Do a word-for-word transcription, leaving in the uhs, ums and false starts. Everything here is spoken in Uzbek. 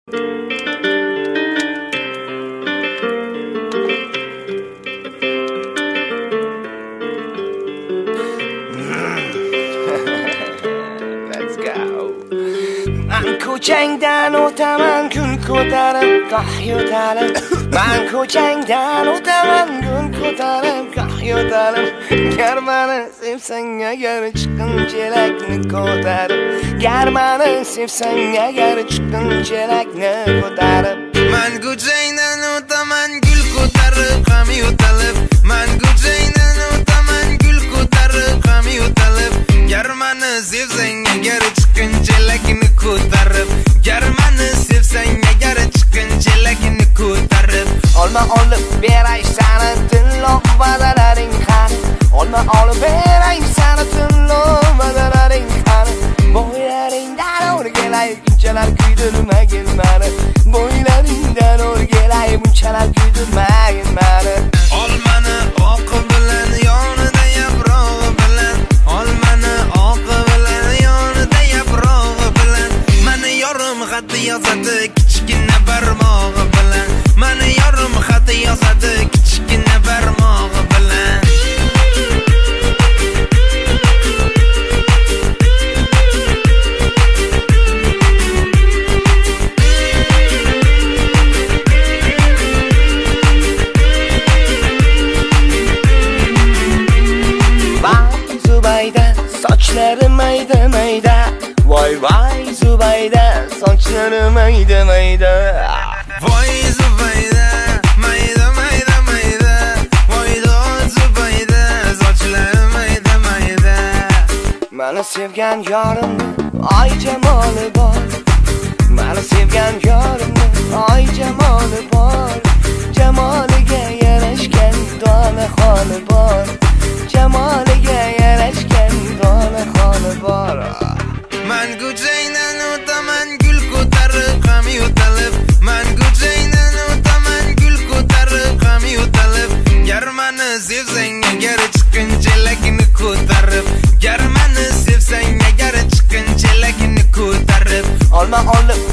ko'changdan o'taman kun ko'tarib goh yo'talib men ko'changdan o'taman kun ko'tarib goh yo'talib gar meni sevsang agar chiqin chelakni ko'tarib gar meni sevsang agar chiqin chelakni ko'tarib men ko'changdan o'taman gul ko'tarib ham yo'talib men ko'changdan o'taman gul ko'tarib ham yo'talib gar meni sevsang agar chiqin chelakni ko'tarib gar meni sevsang agar chiqin chelakni ko'tarib olma olib beray sani tilloq badalaring qani olma olib beray sani tilloq badalaring qani bo'ylaringdan o'rgilay bunchalar kuydirmagin mani bo'ylaringdan o'rgilay bunchalar kuydirmagin mani olmani oqi bilan yonida yaprog'i bilan olmani oqi bilan yonida yaprog'i bilan mani yorim xat yozadi kichkina barmog'i bilan mani yorim xat yozadi kichkina barmog'i bilan sochlari mayda mayda voy voy Zubayda sochlari mayda mayda voy Zubayda mayda mayda mayda voy Zubayda sochlari mayda mayda meni sevgan yorimni oy jamoli bor meni sevgan yorimni oy jamoli bor jamoliga yarashgan dola xoli bor jamoliga yarashgan dola xoli bor men ko'changdan o'taman gul ko'tarib ham yo'talib men ko'changdan o'taman gul ko'tarib ham yo'talib gar meni sevsang agar chiqin chelakni ko'tarib gar meni sevsang agar chiqin chelakni ko'tarib olma olib